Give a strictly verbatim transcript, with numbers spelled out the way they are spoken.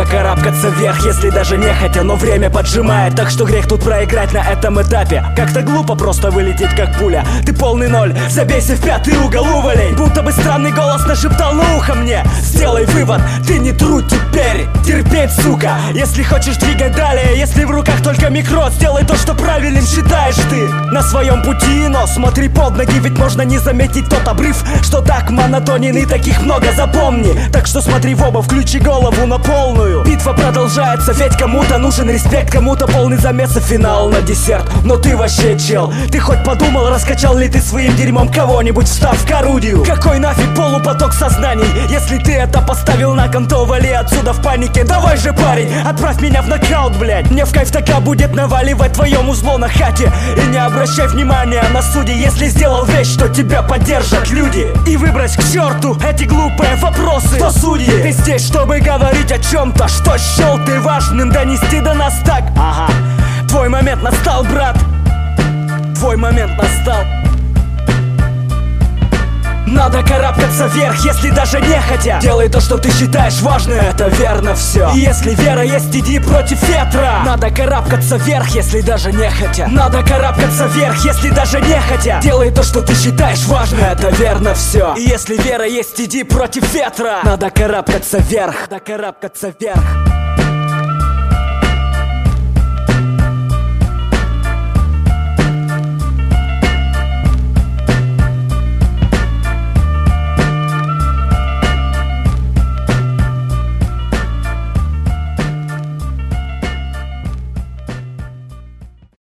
Надо карабкаться вверх, если даже не хотя, но время поджимает, так что грех тут проиграть на этом этапе. Как-то глупо просто вылететь как пуля. Ты полный ноль, забейся в пятый угол, уволей. Будто бы странный голос нашептал на ухо мне: сделай вывод, ты не трудь теперь. Терпеть, сука, если хочешь двигать далее. Если в руках только микро, сделай то, что правильным считаешь ты. На своем пути, но смотри под ноги, ведь можно не заметить тот обрыв, что так монотонен и таких много, запомни. Так что смотри в оба, включи голову на полную. Битва продолжается, ведь кому-то нужен респект, кому-то полный замес и финал на десерт. Но ты вообще чел, ты хоть подумал, раскачал ли ты своим дерьмом кого-нибудь, встав к орудию? Какой нафиг полупоток сознаний? Если ты это поставил на кон, то вали отсюда в панике. Давай же, парень, отправь меня в нокаут, блядь. Мне в кайф така будет наваливать твоем узло на хате. И не обращай внимания на судьи, если сделал вещь, что тебя поддержат люди. И выбрось к черту эти глупые вопросы. Кто судьи? Ты здесь, чтобы говорить о чем-то, что счел ты важным донести до нас так. Ага, твой момент настал, брат. Твой момент настал. Надо карабкаться вверх, если даже не хотя. Делай то, что ты считаешь важным, это верно все. И если вера есть, иди против ветра. Надо карабкаться вверх, если даже не хотя. Надо карабкаться вверх, если даже не хотя. Делай то, что ты считаешь важным, это верно все. И если вера есть, иди против ветра. Надо карабкаться вверх. Надо карабкаться вверх.